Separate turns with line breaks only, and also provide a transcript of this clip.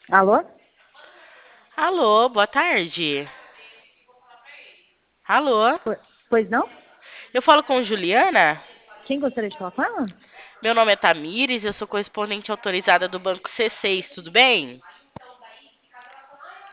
Alô?
Alô, boa tarde. Alô,
Pois não?
eu falo com Juliana?
Quem gostaria de falar com ela?
Meu nome é Tamires, eu sou correspondente autorizada do Banco C6, tudo bem?